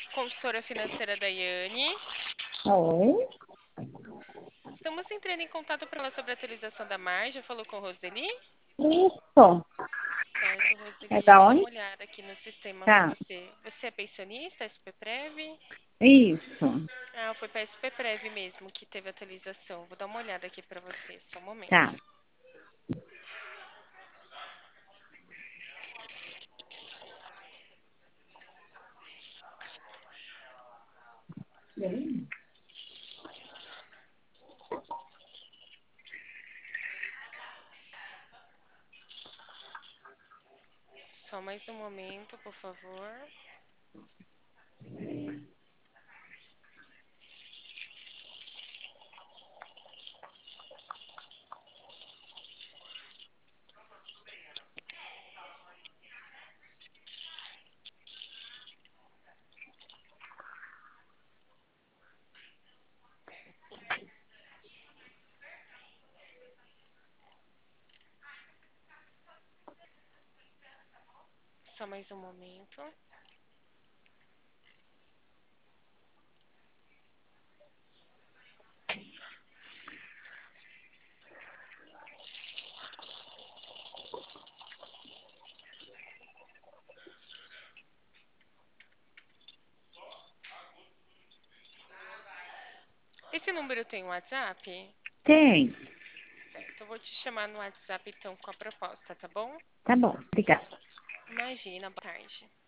Consultora financeira Daiane. Oi, Estamos entrando em contato para falar sobre a atualização da margem. Já falou com Roseli? isso. Certo, É Roseli, eu da vou dar onde? uma olhada aqui no sistema para Tá, você. Você é pensionista, SPPrev? isso. Ah, foi para SPPrev mesmo que teve atualização. Vou dar uma olhada aqui para você, só um momento. Tá. Só mais um momento, por favor. Só mais um momento. Esse número tem WhatsApp? Tem. Certo, eu vou te chamar no WhatsApp então com a proposta, tá bom? Tá bom, obrigada. Imagina, boa tarde.